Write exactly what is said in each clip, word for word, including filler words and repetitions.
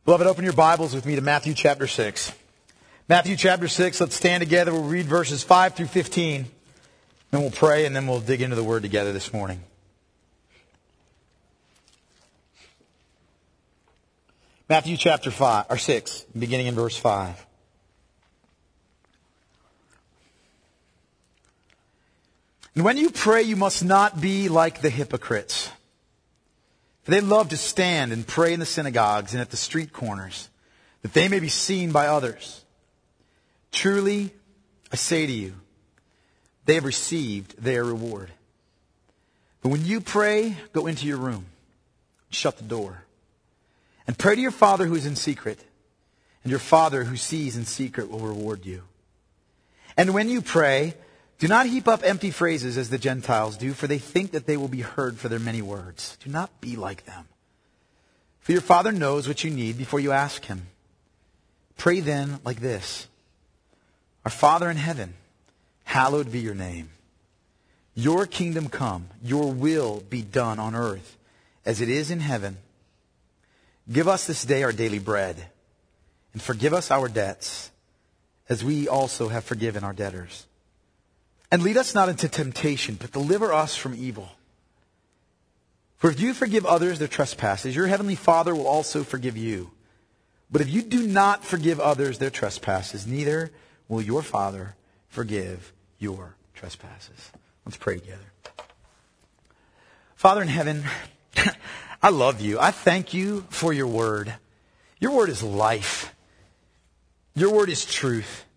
Beloved, open your Bibles with me to Matthew chapter six. Matthew chapter six, let's stand together. We'll read verses five through fifteen. Then we'll pray and then we'll dig into the Word together this morning. Matthew chapter five, or six, beginning in verse five. And when you pray, you must not be like the hypocrites. For they love to stand and pray in the synagogues and at the street corners, that they may be seen by others. Truly, I say to you, they have received their reward. But when you pray, go into your room, shut the door, and pray to your Father who is in secret, and your Father who sees in secret will reward you. And when you pray, do not heap up empty phrases as the Gentiles do, for they think that they will be heard for their many words. Do not be like them. For your Father knows what you need before you ask Him. Pray then like this. Our Father in heaven, hallowed be your name. Your kingdom come, your will be done on earth as it is in heaven. Give us this day our daily bread, and forgive us our debts as we also have forgiven our debtors. And lead us not into temptation, but deliver us from evil. For if you forgive others their trespasses, your heavenly Father will also forgive you. But if you do not forgive others their trespasses, neither will your Father forgive your trespasses. Let's pray together. Father in heaven, I love you. I thank you for your word. Your word is life. Your word is truth.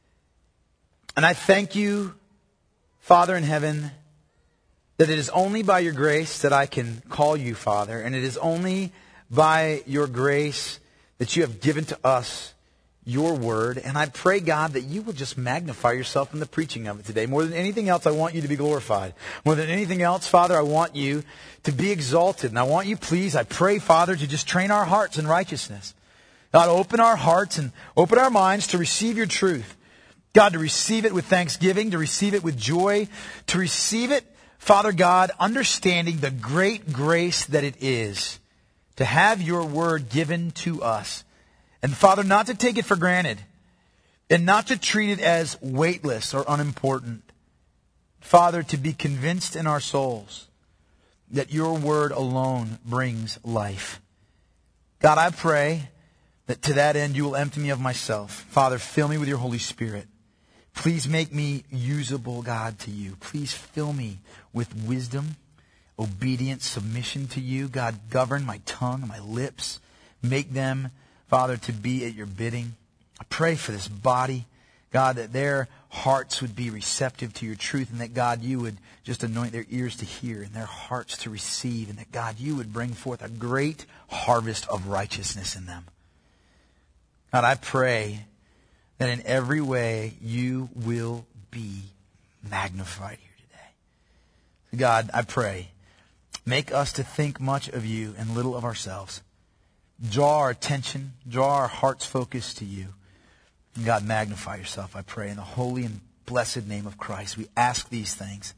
And I thank you, Father in heaven, that it is only by your grace that I can call you Father, and it is only by your grace that you have given to us your word. And I pray, God, that you will just magnify yourself in the preaching of it today. More than anything else, I want you to be glorified. More than anything else, Father, I want you to be exalted. And I want you, please, I pray, Father, to just train our hearts in righteousness. God, open our hearts and open our minds to receive your truth. God, to receive it with thanksgiving, to receive it with joy, to receive it, Father God, understanding the great grace that it is to have your word given to us. And Father, not to take it for granted and not to treat it as weightless or unimportant. Father, to be convinced in our souls that your word alone brings life. God, I pray that to that end you will empty me of myself. Father, fill me with your Holy Spirit. Please make me usable, God, to you. Please fill me with wisdom, obedience, submission to you. God, govern my tongue, my lips. Make them, Father, to be at your bidding. I pray for this body, God, that their hearts would be receptive to your truth, and that, God, you would just anoint their ears to hear and their hearts to receive, and that, God, you would bring forth a great harvest of righteousness in them. God, I pray that in every way you will be magnified here today. God, I pray, make us to think much of you and little of ourselves. Draw our attention, draw our heart's focus to you. And God, magnify yourself, I pray, in the holy and blessed name of Christ. We ask these things.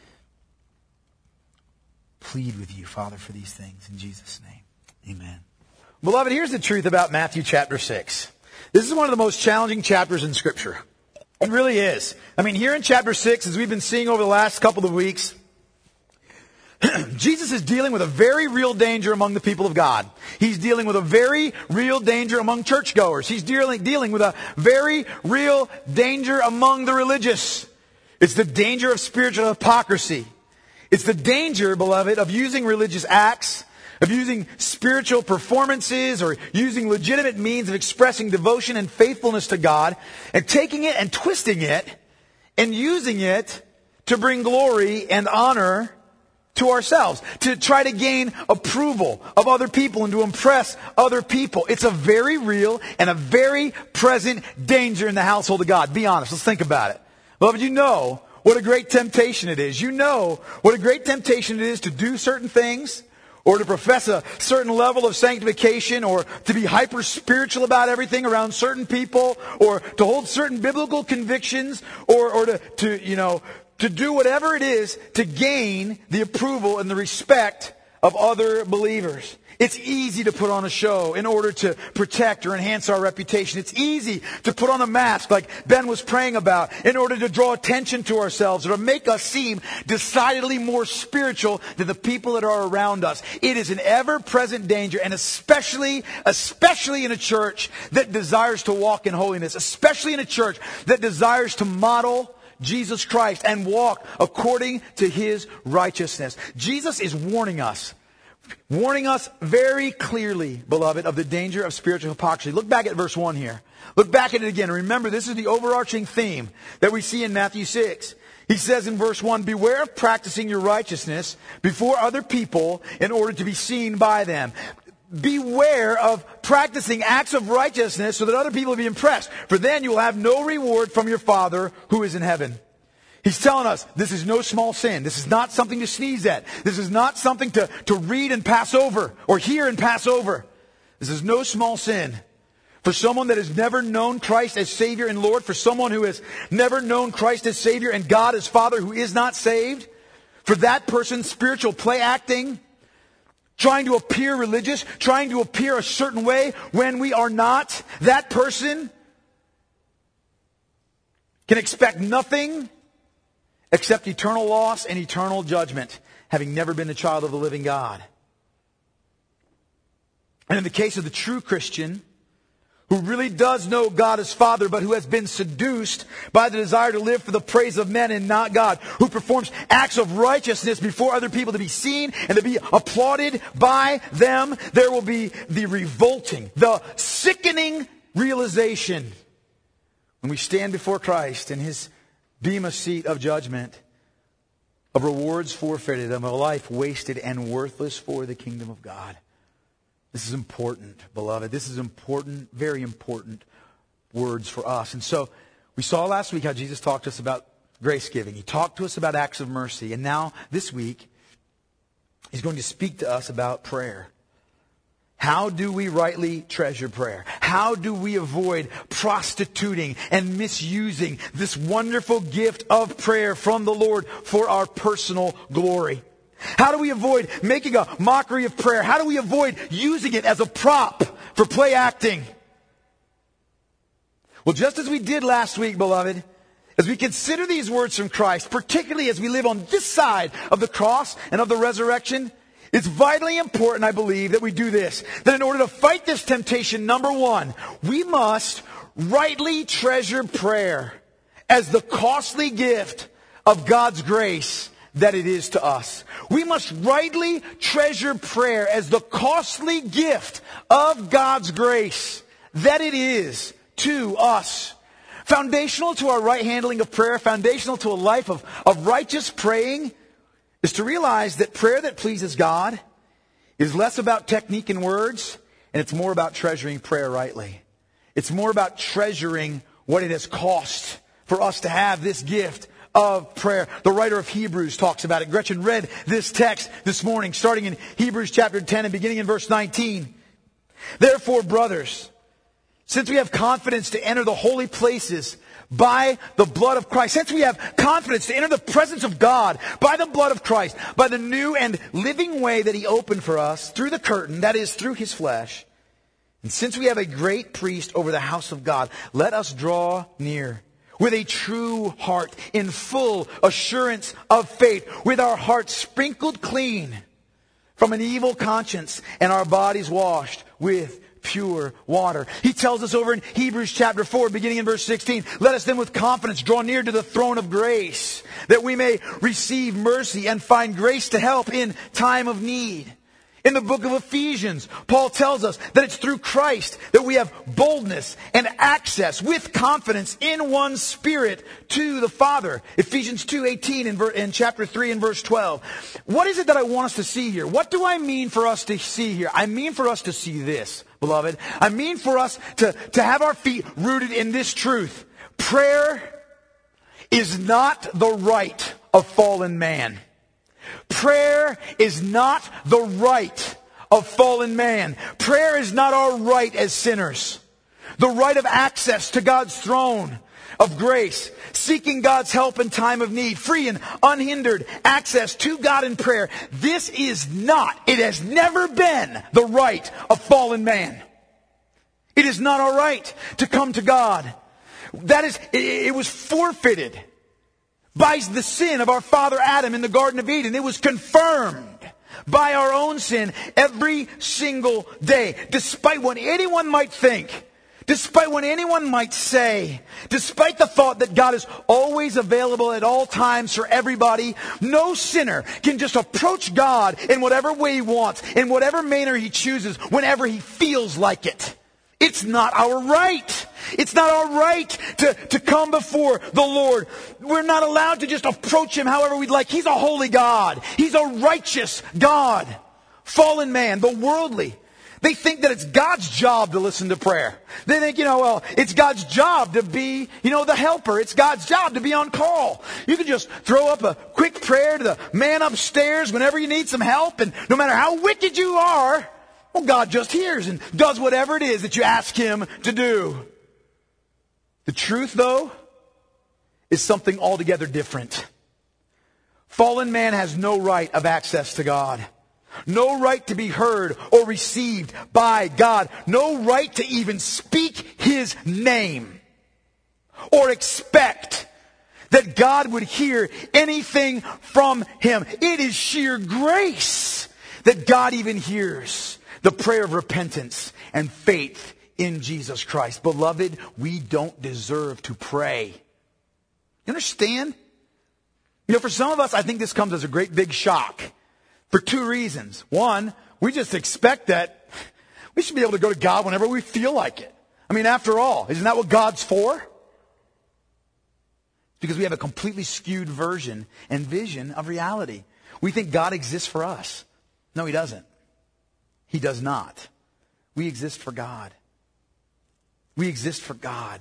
Plead with you, Father, for these things in Jesus' name. Amen. Beloved, here's the truth about Matthew chapter six. This is one of the most challenging chapters in Scripture. It really is. I mean, here in chapter six, as we've been seeing over the last couple of weeks, Jesus is dealing with a very real danger among the people of God. He's dealing with a very real danger among churchgoers. He's dealing, dealing with a very real danger among the religious. It's the danger of spiritual hypocrisy. It's the danger, beloved, of using religious acts, of using spiritual performances, or using legitimate means of expressing devotion and faithfulness to God, and taking it and twisting it and using it to bring glory and honor to ourselves, to try to gain approval of other people and to impress other people. It's a very real and a very present danger in the household of God. Be honest. Let's think about it. Beloved, you know what a great temptation it is. You know what a great temptation it is to do certain things, or to profess a certain level of sanctification, or to be hyper-spiritual about everything around certain people, or to hold certain biblical convictions, or, or to, to, you know, to do whatever it is to gain the approval and the respect of other believers. It's easy to put on a show in order to protect or enhance our reputation. It's easy to put on a mask like Ben was praying about in order to draw attention to ourselves or to make us seem decidedly more spiritual than the people that are around us. It is an ever-present danger, and especially, especially in a church that desires to walk in holiness, especially in a church that desires to model Jesus Christ and walk according to His righteousness. Jesus is warning us. Warning us very clearly, beloved, of the danger of spiritual hypocrisy. Look back at verse one here. Look back at it again. Remember, this is the overarching theme that we see in Matthew six. He says in verse one, beware of practicing your righteousness before other people in order to be seen by them. Beware of practicing acts of righteousness so that other people will be impressed. For then you will have no reward from your Father who is in heaven. He's telling us this is no small sin. This is not something to sneeze at. This is not something to, to read and pass over or hear and pass over. This is no small sin. For someone that has never known Christ as Savior and Lord, for someone who has never known Christ as Savior and God as Father who is not saved, for that person, spiritual play acting, trying to appear religious, trying to appear a certain way when we are not, that person can expect nothing except eternal loss and eternal judgment, having never been the child of the living God. And in the case of the true Christian, who really does know God as Father, but who has been seduced by the desire to live for the praise of men and not God, who performs acts of righteousness before other people to be seen and to be applauded by them, there will be the revolting, the sickening realization when we stand before Christ in His bema seat of judgment, of rewards forfeited, of a life wasted and worthless for the kingdom of God. This is important, beloved. This is important, very important words for us. And so we saw last week how Jesus talked to us about grace giving. He talked to us about acts of mercy. And now this week, He's going to speak to us about prayer. How do we rightly treasure prayer? How do we avoid prostituting and misusing this wonderful gift of prayer from the Lord for our personal glory? How do we avoid making a mockery of prayer? How do we avoid using it as a prop for play acting? Well, just as we did last week, beloved, as we consider these words from Christ, particularly as we live on this side of the cross and of the resurrection, it's vitally important, I believe, that we do this. That in order to fight this temptation, number one, we must rightly treasure prayer as the costly gift of God's grace that it is to us. We must rightly treasure prayer as the costly gift of God's grace that it is to us. Foundational to our right handling of prayer, foundational to a life of, of righteous praying, is to realize that prayer that pleases God is less about technique and words, and it's more about treasuring prayer rightly. It's more about treasuring what it has cost for us to have this gift of prayer. The writer of Hebrews talks about it. Gretchen read this text this morning, starting in Hebrews chapter ten and beginning in verse nineteen. Therefore, brothers, since we have confidence to enter the holy places by the blood of Christ, since we have confidence to enter the presence of God by the blood of Christ, by the new and living way that He opened for us through the curtain, that is, through His flesh, and since we have a great priest over the house of God, let us draw near with a true heart, in full assurance of faith, with our hearts sprinkled clean from an evil conscience and our bodies washed with pure water. He tells us over in Hebrews chapter four, beginning in verse sixteen, let us then with confidence draw near to the throne of grace, that we may receive mercy and find grace to help in time of need. In the book of Ephesians, Paul tells us that it's through Christ that we have boldness and access with confidence in one Spirit to the Father. Ephesians two eighteen in, ver- in chapter three and verse twelve. What is it that I want us to see here? What do I mean for us to see here? I mean for us to see this, beloved. I mean for us to, to have our feet rooted in this truth. Prayer is not the right of fallen man. Prayer is not the right of fallen man. Prayer is not our right as sinners. The right of access to God's throne. of grace, seeking God's help in time of need, free and unhindered access to God in prayer. This is not, it has never been the right of fallen man. It is not our right to come to God. That is, it, it was forfeited by the sin of our father Adam in the Garden of Eden. It was confirmed by our own sin every single day. Despite what anyone might think, despite what anyone might say, despite the thought that God is always available at all times for everybody, no sinner can just approach God in whatever way he wants, in whatever manner he chooses, whenever he feels like it. It's not our right. It's not our right to, to come before the Lord. We're not allowed to just approach Him however we'd like. He's a holy God. He's a righteous God. Fallen man, the worldly, they think that it's God's job to listen to prayer. They think, you know, well, it's God's job to be, you know, the helper. It's God's job to be on call. You can just throw up a quick prayer to the man upstairs whenever you need some help, and no matter how wicked you are, well, God just hears and does whatever it is that you ask Him to do. The truth, though, is something altogether different. Fallen man has no right of access to God. No right to be heard or received by God. No right to even speak His name or expect that God would hear anything from him. It is sheer grace that God even hears the prayer of repentance and faith in Jesus Christ. Beloved, we don't deserve to pray. You understand? You know, for some of us, I think this comes as a great big shock for two reasons. One, we just expect that we should be able to go to God whenever we feel like it. I mean, after all, isn't that what God's for? Because we have a completely skewed version and vision of reality. We think God exists for us. No, He doesn't. He does not. We exist for God. We exist for God.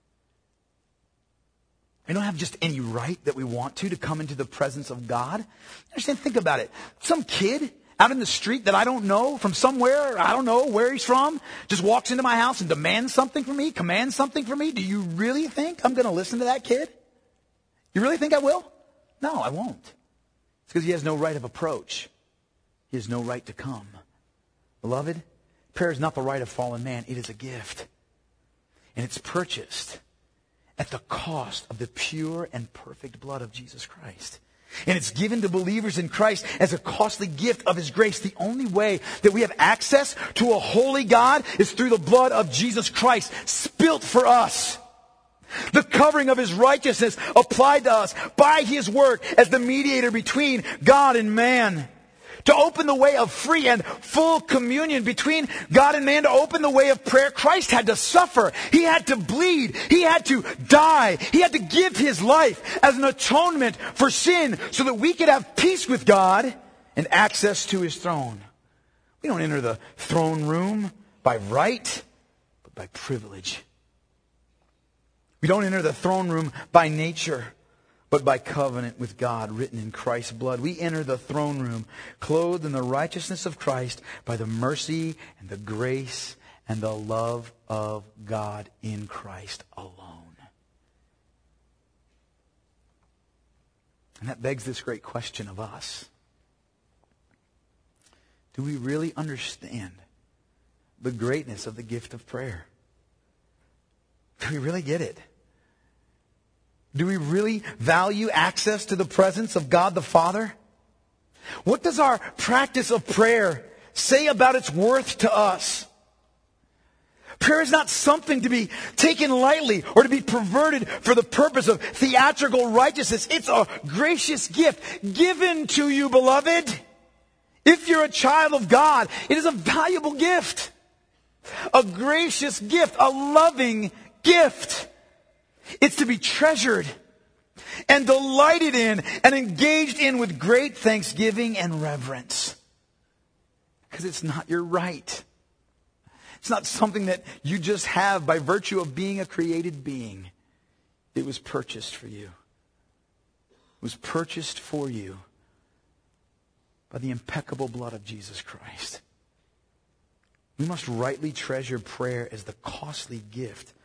We don't have just any right that we want to to come into the presence of God. Understand? Think about it. Some kid out in the street that I don't know from somewhere, I don't know where he's from, just walks into my house and demands something from me, commands something from me. Do you really think I'm going to listen to that kid? You really think I will? No, I won't. It's because he has no right of approach. He has no right to come. Beloved, prayer is not the right of fallen man. It is a gift. And it's purchased at the cost of the pure and perfect blood of Jesus Christ. And it's given to believers in Christ as a costly gift of His grace. The only way that we have access to a holy God is through the blood of Jesus Christ, spilt for us. The covering of His righteousness applied to us by His work as the mediator between God and man. To open the way of free and full communion between God and man, to open the way of prayer, Christ had to suffer. He had to bleed. He had to die. He had to give His life as an atonement for sin so that we could have peace with God and access to His throne. We don't enter the throne room by right, but by privilege. We don't enter the throne room by nature, but by covenant with God written in Christ's blood. We enter the throne room clothed in the righteousness of Christ by the mercy and the grace and the love of God in Christ alone. And that begs this great question of us. Do we really understand the greatness of the gift of prayer? Do we really get it? Do we really value access to the presence of God the Father? What does our practice of prayer say about its worth to us? Prayer is not something to be taken lightly or to be perverted for the purpose of theatrical righteousness. It's a gracious gift given to you, beloved. If you're a child of God, it is a valuable gift. A gracious gift, a loving gift. It's to be treasured and delighted in and engaged in with great thanksgiving and reverence. Because it's not your right. It's not something that you just have by virtue of being a created being. It was purchased for you. It was purchased for you by the impeccable blood of Jesus Christ. We must rightly treasure prayer as the costly gift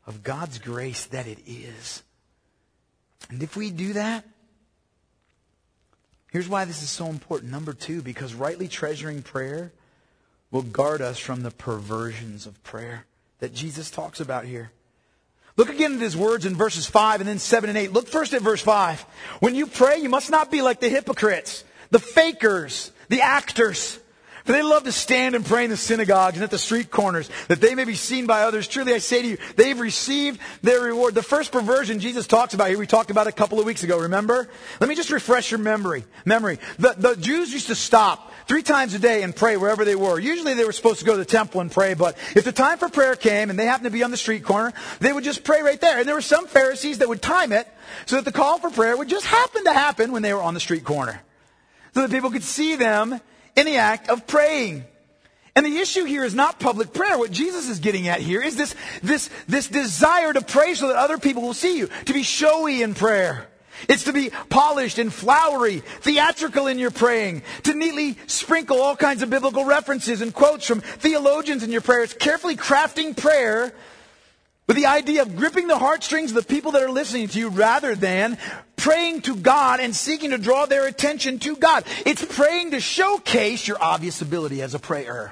of God's grace that it is. And if we do that, here's why this is so important. Number two, because rightly treasuring prayer will guard us from the perversions of prayer that Jesus talks about here. Look again at his words in verses five and then seven and eight. Look first at verse five. When you pray, you must not be like the hypocrites, the fakers, the actors. For they love to stand and pray in the synagogues and at the street corners, that they may be seen by others. Truly I say to you, they've received their reward. The first perversion Jesus talks about here, we talked about it a couple of weeks ago, remember? Let me just refresh your memory. Memory. The, the Jews used to stop three times a day and pray wherever they were. Usually they were supposed to go to the temple and pray, but if the time for prayer came and they happened to be on the street corner, they would just pray right there. And there were some Pharisees that would time it so that the call for prayer would just happen to happen when they were on the street corner, so that people could see them in the act of praying. And the issue here is not public prayer. What Jesus is getting at here is this, this, this desire to pray so that other people will see you, to be showy in prayer. It's to be polished and flowery, theatrical in your praying, to neatly sprinkle all kinds of biblical references and quotes from theologians in your prayer. It's carefully crafting prayer with the idea of gripping the heartstrings of the people that are listening to you rather than praying to God and seeking to draw their attention to God. It's praying to showcase your obvious ability as a prayer.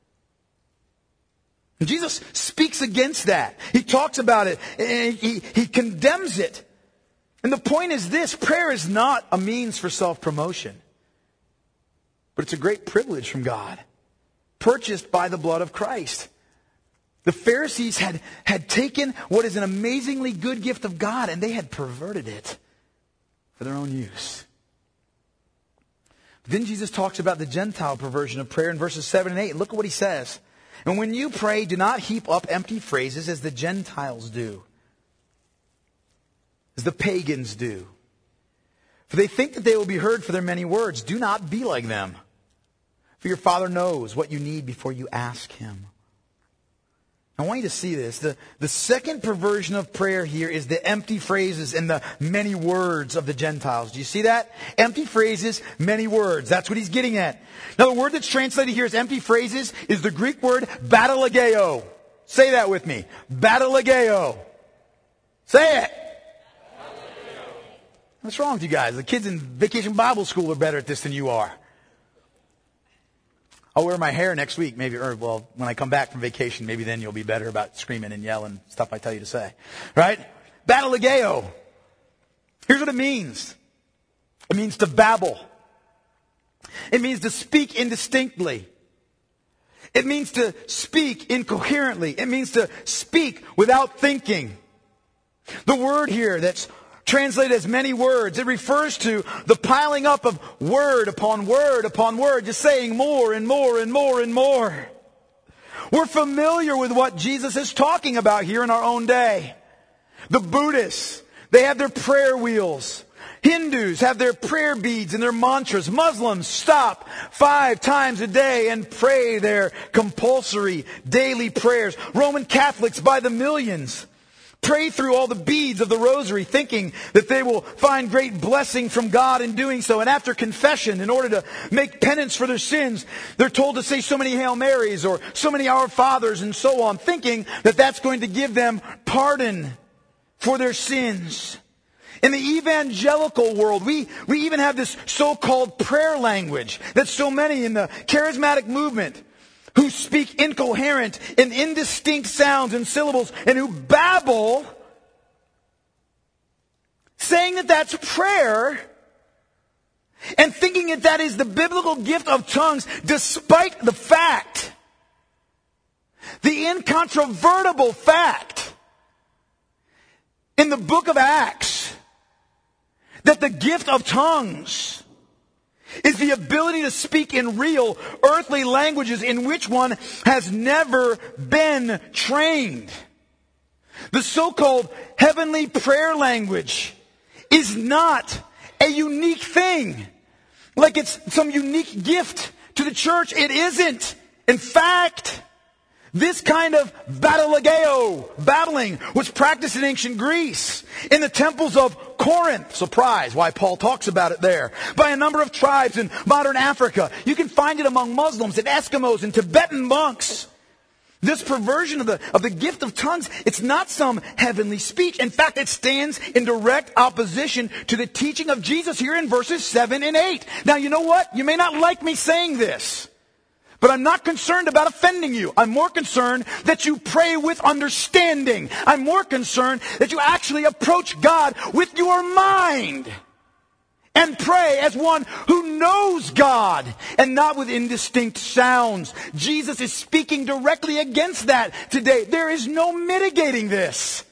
And Jesus speaks against that. He talks about it. And he, he condemns it. And the point is this: prayer is not a means for self-promotion, but it's a great privilege from God, purchased by the blood of Christ. The Pharisees had, had taken what is an amazingly good gift of God and they had perverted it for their own use. Then Jesus talks about the Gentile perversion of prayer in verses seven and eight. And look at what he says. And when you pray, do not heap up empty phrases as the Gentiles do, as the pagans do. For they think that they will be heard for their many words. Do not be like them. For your Father knows what you need before you ask Him. I want you to see this. The, the second perversion of prayer here is the empty phrases and the many words of the Gentiles. Do you see that? Empty phrases, many words. That's what he's getting at. Now the word that's translated here as empty phrases is the Greek word batalageo. Say that with me. Batalageo. Say it. What's wrong with you guys? The kids in Vacation Bible School are better at this than you are. I'll wear my hair next week, maybe, or well, when I come back from vacation, maybe then you'll be better about screaming and yelling stuff I tell you to say. Right? Batalageo. Here's what it means. It means to babble. It means to speak indistinctly. It means to speak incoherently. It means to speak without thinking. The word here that's translated as many words, it refers to the piling up of word upon word upon word, just saying more and more and more and more. We're familiar with what Jesus is talking about here in our own day. The Buddhists, they have their prayer wheels. Hindus have their prayer beads and their mantras. Muslims stop five times a day and pray their compulsory daily prayers. Roman Catholics by the millions pray through all the beads of the rosary, thinking that they will find great blessing from God in doing so. And after confession, in order to make penance for their sins, they're told to say so many Hail Marys or so many Our Fathers and so on, thinking that that's going to give them pardon for their sins. In the evangelical world, we, we even have this so-called prayer language that so many in the charismatic movement who speak incoherent and indistinct sounds and syllables and who babble, saying that that's prayer and thinking that that is the biblical gift of tongues, despite the fact, the incontrovertible fact in the book of Acts that the gift of tongues is the ability to speak in real earthly languages in which one has never been trained. The so-called heavenly prayer language is not a unique thing, like it's some unique gift to the church. It isn't. In fact, this kind of batalageo, battling, was practiced in ancient Greece, in the temples of Corinth. Surprise, why Paul talks about it there. By a number of tribes in modern Africa. You can find it among Muslims and Eskimos and Tibetan monks. This perversion of the, of the gift of tongues, it's not some heavenly speech. In fact, it stands in direct opposition to the teaching of Jesus here in verses seven and eight. Now, you know what? You may not like me saying this, but I'm not concerned about offending you. I'm more concerned that you pray with understanding. I'm more concerned that you actually approach God with your mind and pray as one who knows God and not with indistinct sounds. Jesus is speaking directly against that today. There is no mitigating this.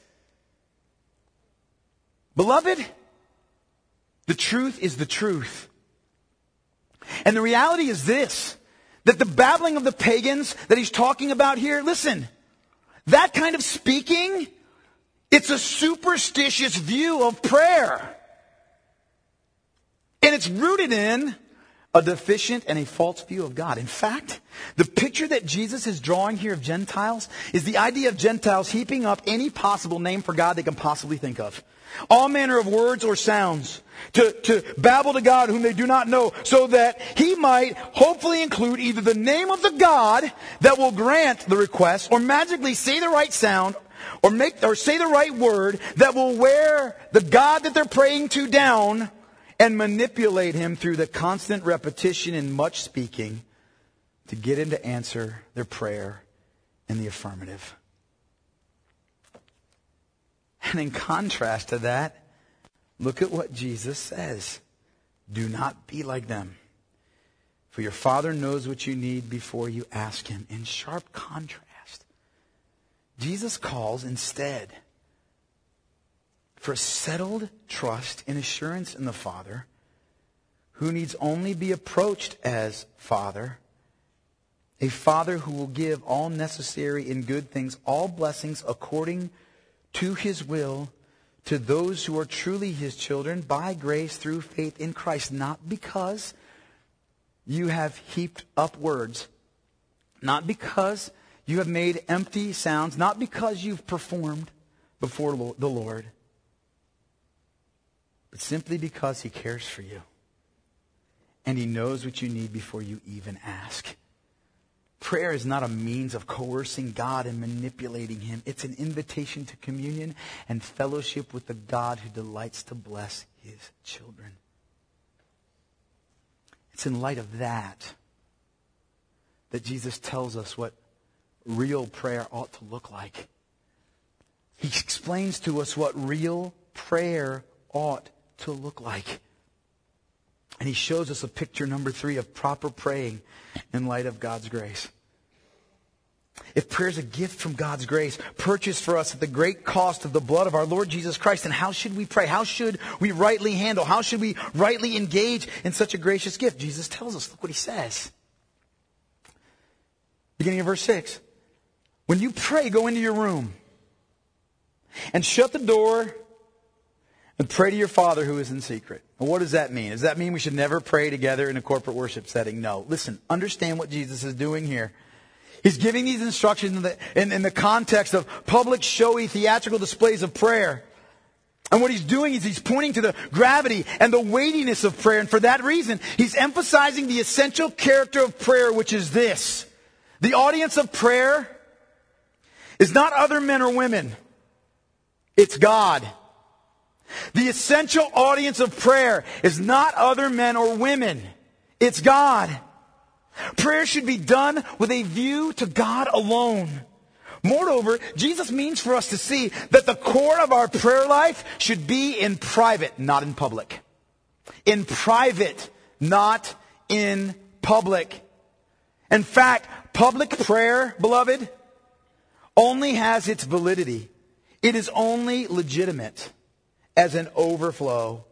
Beloved, the truth is the truth. And the reality is this, that the babbling of the pagans that he's talking about here, listen, that kind of speaking, it's a superstitious view of prayer. And it's rooted in a deficient and a false view of God. In fact, the picture that Jesus is drawing here of Gentiles is the idea of Gentiles heaping up any possible name for God they can possibly think of. All manner of words or sounds to, to babble to God whom they do not know, so that he might hopefully include either the name of the God that will grant the request, or magically say the right sound, or make or say the right word that will wear the God that they're praying to down and manipulate him through the constant repetition and much speaking to get him to answer their prayer in the affirmative. And in contrast to that, look at what Jesus says. Do not be like them, for your Father knows what you need before you ask him. In sharp contrast, Jesus calls instead for a settled trust and assurance in the Father, who needs only be approached as Father, a Father who will give all necessary and good things, all blessings according to his will, to those who are truly his children by grace through faith in Christ, not because you have heaped up words, not because you have made empty sounds, not because you've performed before the Lord, but simply because he cares for you. And he knows what you need before you even ask. Prayer is not a means of coercing God and manipulating him. It's an invitation to communion and fellowship with the God who delights to bless his children. It's in light of that that Jesus tells us what real prayer ought to look like. He explains to us what real prayer ought to look like. And he shows us a picture, number three, of proper praying in light of God's grace. If prayer is a gift from God's grace, purchased for us at the great cost of the blood of our Lord Jesus Christ, then how should we pray? How should we rightly handle? How should we rightly engage in such a gracious gift? Jesus tells us. Look what he says. Beginning of verse six. When you pray, go into your room and shut the door and pray to your Father who is in secret. Well, what does that mean? Does that mean we should never pray together in a corporate worship setting? No. Listen, understand what Jesus is doing here. He's giving these instructions in the, in, in the context of public, showy, theatrical displays of prayer. And what he's doing is he's pointing to the gravity and the weightiness of prayer. And for that reason, he's emphasizing the essential character of prayer, which is this. The audience of prayer is not other men or women. It's God. The essential audience of prayer is not other men or women. It's God. Prayer should be done with a view to God alone. Moreover, Jesus means for us to see that the core of our prayer life should be in private, not in public. In private, not in public. In fact, public prayer, beloved, only has its validity. It is only legitimate as an overflow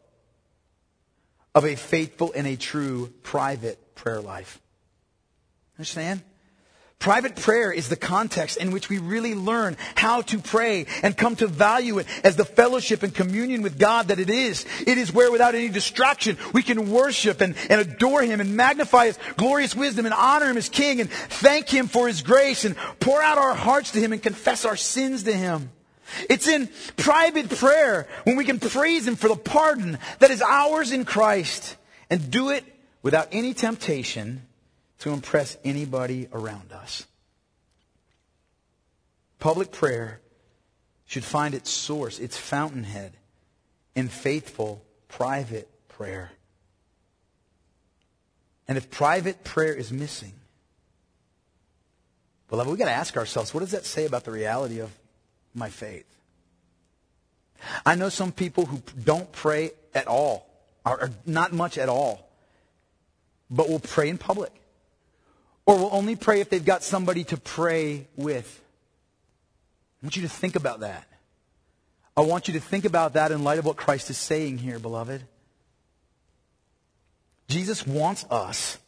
of a faithful and a true private prayer life. Understand? Private prayer is the context in which we really learn how to pray and come to value it as the fellowship and communion with God that it is. It is where without any distraction we can worship and, and adore him and magnify his glorious wisdom and honor him as king and thank him for his grace and pour out our hearts to him and confess our sins to him. It's in private prayer when we can praise him for the pardon that is ours in Christ and do it without any temptation to impress anybody around us. Public prayer should find its source, its fountainhead, in faithful, private prayer. And if private prayer is missing, beloved, we've got to ask ourselves, what does that say about the reality of my faith? I know some people who don't pray at all, or not much at all, but will pray in public. Or will only pray if they've got somebody to pray with. I want you to think about that. I want you to think about that in light of what Christ is saying here, beloved. Jesus wants us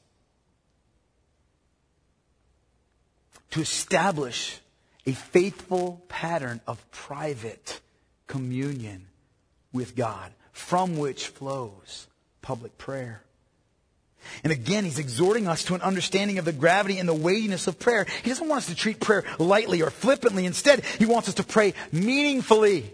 to establish a faithful pattern of private communion with God, from which flows public prayer. And again, he's exhorting us to an understanding of the gravity and the weightiness of prayer. He doesn't want us to treat prayer lightly or flippantly. Instead, he wants us to pray meaningfully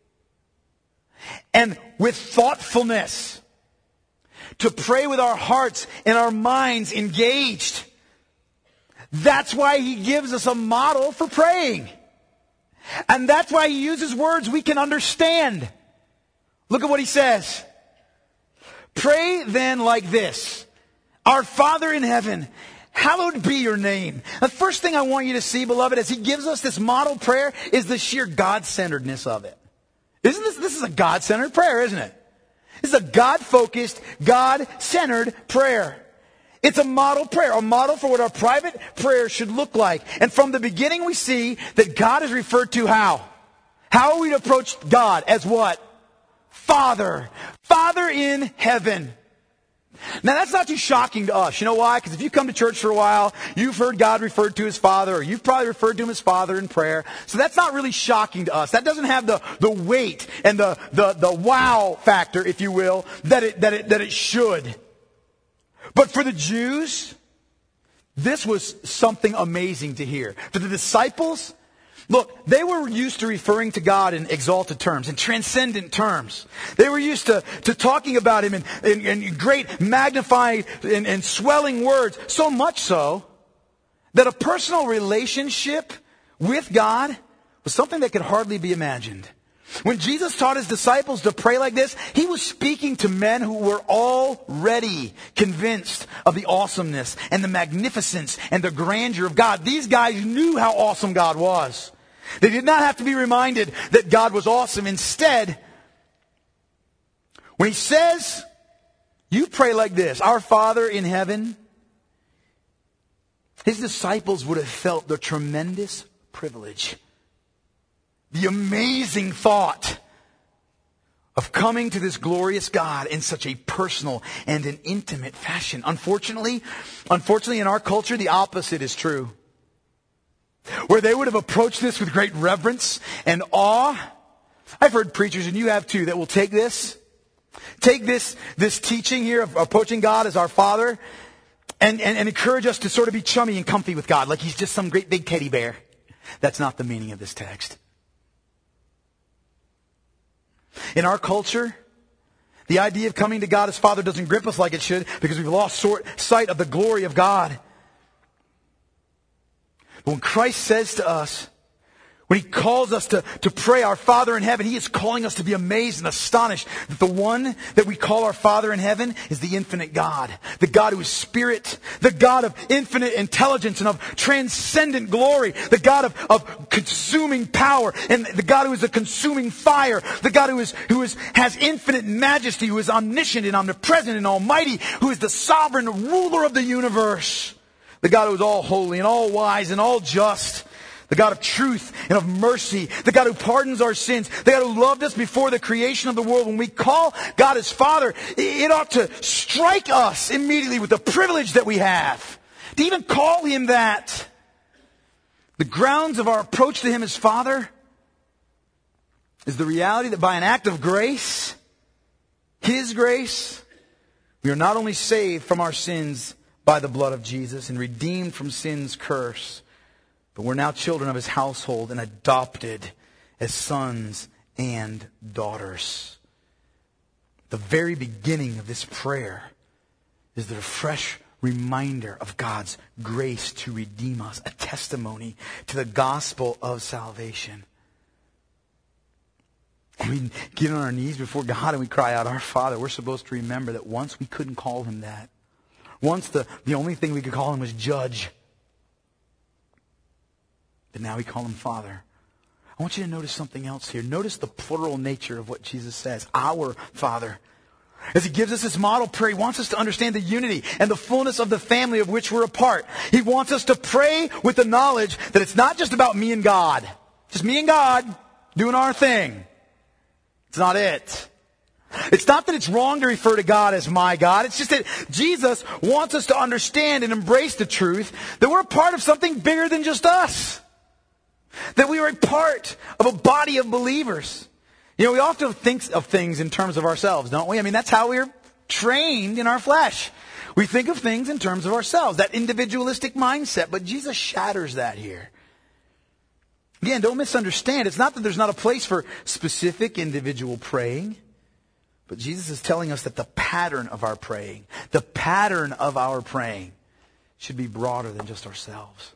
and with thoughtfulness. To pray with our hearts and our minds engaged. That's why he gives us a model for praying. And that's why he uses words we can understand. Look at what he says. Pray then like this. Our Father in heaven, hallowed be your name. The first thing I want you to see, beloved, as he gives us this model prayer is the sheer God-centeredness of it. Isn't this, this is a God-centered prayer, isn't it? This is a God-focused, God-centered prayer. It's a model prayer, a model for what our private prayer should look like. And from the beginning we see that God is referred to how? How are we to approach God? As what? Father. Father in heaven. Now that's not too shocking to us. You know why? Because if you come to church for a while, you've heard God referred to as Father, or you've probably referred to him as Father in prayer. So that's not really shocking to us. That doesn't have the, the weight and the, the, the wow factor, if you will, that it, that it, that it should. But for the Jews, this was something amazing to hear. For the disciples, look, they were used to referring to God in exalted terms, in transcendent terms. They were used to, to talking about him in, in, in great magnifying and, and swelling words. So much so that a personal relationship with God was something that could hardly be imagined. When Jesus taught his disciples to pray like this, he was speaking to men who were already convinced of the awesomeness and the magnificence and the grandeur of God. These guys knew how awesome God was. They did not have to be reminded that God was awesome. Instead, when he says, you pray like this, our Father in heaven, his disciples would have felt the tremendous privilege, the amazing thought of coming to this glorious God in such a personal and an intimate fashion. Unfortunately, unfortunately in our culture, the opposite is true. Where they would have approached this with great reverence and awe. I've heard preachers, and you have too, that will take this, take this, this teaching here of approaching God as our Father and, and, and encourage us to sort of be chummy and comfy with God, like he's just some great big teddy bear. That's not the meaning of this text. In our culture, the idea of coming to God as Father doesn't grip us like it should because we've lost sight of the glory of God. But when Christ says to us, when he calls us to, to pray our Father in heaven, he is calling us to be amazed and astonished that the one that we call our Father in heaven is the infinite God. The God who is spirit. The God of infinite intelligence and of transcendent glory. The God of, of consuming power. And the God who is a consuming fire. The God who is, who is, has infinite majesty. Who is omniscient and omnipresent and almighty. Who is the sovereign ruler of the universe. The God who is all holy and all wise and all just. The God of truth and of mercy. The God who pardons our sins. The God who loved us before the creation of the world. When we call God as Father, it ought to strike us immediately with the privilege that we have. To even call him that. The grounds of our approach to him as Father is the reality that by an act of grace, his grace, we are not only saved from our sins by the blood of Jesus and redeemed from sin's curse, but we're now children of his household and adopted as sons and daughters. The very beginning of this prayer is that a fresh reminder of God's grace to redeem us, a testimony to the gospel of salvation. When we get on our knees before God and we cry out, Our Father, we're supposed to remember that once we couldn't call him that. Once the, the only thing we could call him was Judge. But now we call him Father. I want you to notice something else here. Notice the plural nature of what Jesus says. Our Father. As he gives us this model prayer, he wants us to understand the unity and the fullness of the family of which we're a part. He wants us to pray with the knowledge that it's not just about me and God. Just me and God doing our thing. It's not it. It's not that it's wrong to refer to God as my God. It's just that Jesus wants us to understand and embrace the truth that we're a part of something bigger than just us. That we are a part of a body of believers. You know, we often think of things in terms of ourselves, don't we? I mean, that's how we're trained in our flesh. We think of things in terms of ourselves, that individualistic mindset. But Jesus shatters that here. Again, don't misunderstand. It's not that there's not a place for specific individual praying. But Jesus is telling us that the pattern of our praying, the pattern of our praying should be broader than just ourselves.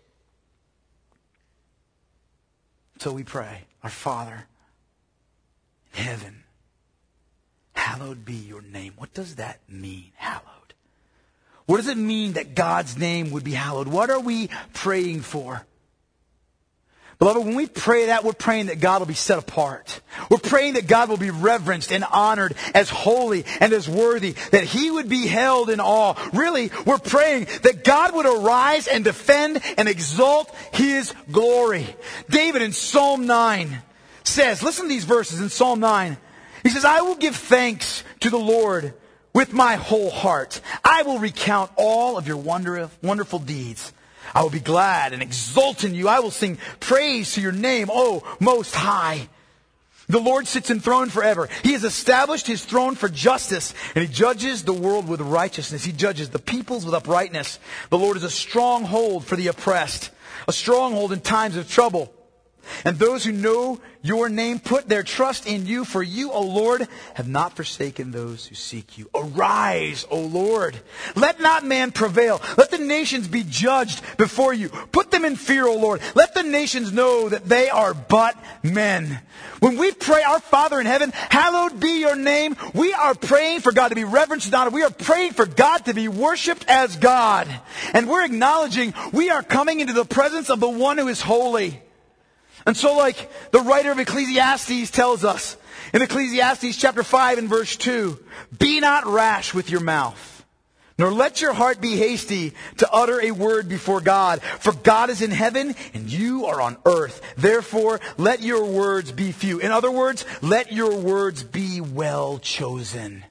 So we pray, Our Father in heaven, hallowed be your name. What does that mean, hallowed? What does it mean that God's name would be hallowed? What are we praying for? Beloved, when we pray that, we're praying that God will be set apart. We're praying that God will be reverenced and honored as holy and as worthy, that he would be held in awe. Really, we're praying that God would arise and defend and exalt his glory. David in Psalm nine says, listen to these verses in Psalm nine. He says, I will give thanks to the Lord with my whole heart. I will recount all of your wonder, wonderful deeds. I will be glad and exult in you. I will sing praise to your name, O Most High. The Lord sits enthroned forever. He has established his throne for justice, and he judges the world with righteousness. He judges the peoples with uprightness. The Lord is a stronghold for the oppressed, a stronghold in times of trouble. And those who know your name put their trust in you, for you, O Lord, have not forsaken those who seek you. Arise, O Lord. Let not man prevail. Let the nations be judged before you. Put them in fear, O Lord. Let the nations know that they are but men. When we pray, Our Father in heaven, hallowed be your name, we are praying for God to be reverenced and honored. We are praying for God to be worshipped as God. And we're acknowledging we are coming into the presence of the one who is holy. And so like the writer of Ecclesiastes tells us, in Ecclesiastes chapter five and verse two, be not rash with your mouth, nor let your heart be hasty to utter a word before God. For God is in heaven and you are on earth. Therefore, let your words be few. In other words, let your words be well chosen.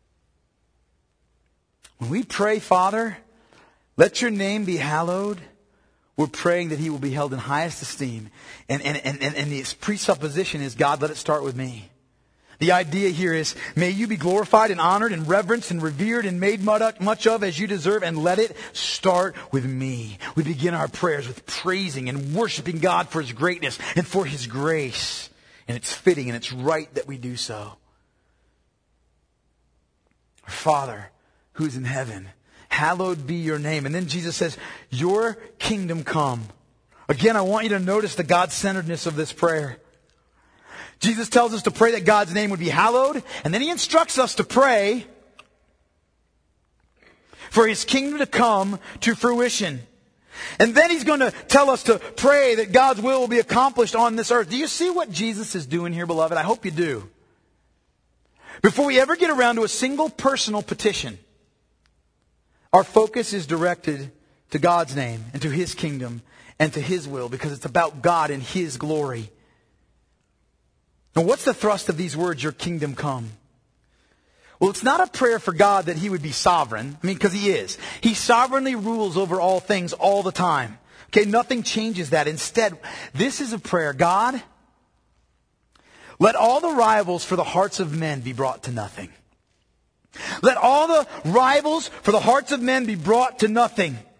When we pray, Father, let your name be hallowed, we're praying that he will be held in highest esteem. And, and, and, and the presupposition is, God, let it start with me. The idea here is, may you be glorified and honored and reverenced and revered and made much of as you deserve, and let it start with me. We begin our prayers with praising and worshiping God for his greatness and for his grace. And it's fitting and it's right that we do so. Our Father, who is in heaven, hallowed be your name. And then Jesus says, your kingdom come. Again, I want you to notice the God-centeredness of this prayer. Jesus tells us to pray that God's name would be hallowed. And then he instructs us to pray for his kingdom to come to fruition. And then he's going to tell us to pray that God's will will be accomplished on this earth. Do you see what Jesus is doing here, beloved? I hope you do. Before we ever get around to a single personal petition, our focus is directed to God's name and to his kingdom and to his will, because it's about God and his glory. Now, what's the thrust of these words, your kingdom come? Well, it's not a prayer for God that he would be sovereign. I mean, because he is. He sovereignly rules over all things all the time. Okay, nothing changes that. Instead, this is a prayer. God, let all the rivals for the hearts of men be brought to nothing. Let all the rivals for the hearts of men be brought to nothing.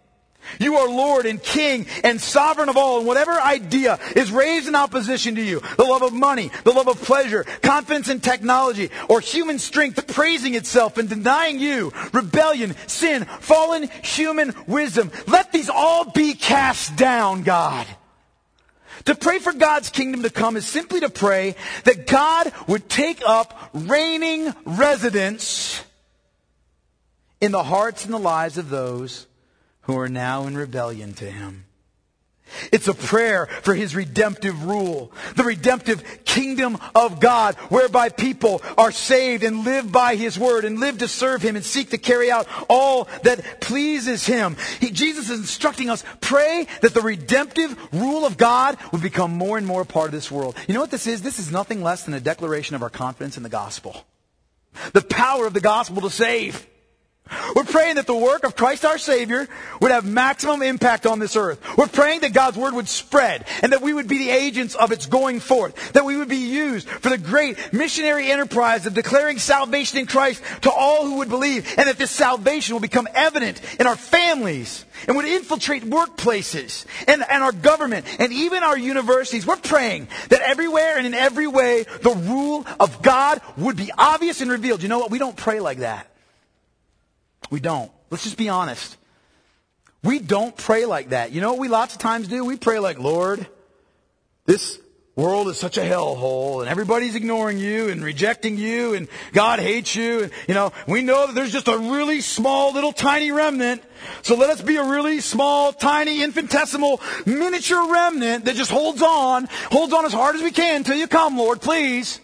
You are Lord and King and sovereign of all, and whatever idea is raised in opposition to you, the love of money, the love of pleasure, confidence in technology, or human strength praising itself and denying you, rebellion, sin, fallen human wisdom, let these all be cast down, God. To pray for God's kingdom to come is simply to pray that God would take up reigning residence in the hearts and the lives of those who are now in rebellion to Him. It's a prayer for His redemptive rule, the redemptive kingdom of God, whereby people are saved and live by His word and live to serve Him and seek to carry out all that pleases Him. He, Jesus is instructing us, pray that the redemptive rule of God would become more and more a part of this world. You know what this is? This is nothing less than a declaration of our confidence in the gospel. The power of the gospel to save. We're praying that the work of Christ our Savior would have maximum impact on this earth. We're praying that God's Word would spread and that we would be the agents of its going forth. That we would be used for the great missionary enterprise of declaring salvation in Christ to all who would believe. And that this salvation will become evident in our families and would infiltrate workplaces and, and our government and even our universities. We're praying that everywhere and in every way the rule of God would be obvious and revealed. You know what? We don't pray like that. We don't. Let's just be honest. We don't pray like that. You know what we lots of times do? We pray like, Lord, this world is such a hellhole and everybody's ignoring you and rejecting you and God hates you. And, you know, we know that there's just a really small little tiny remnant. So let us be a really small, tiny, infinitesimal, miniature remnant that just holds on, holds on as hard as we can until you come, Lord, please.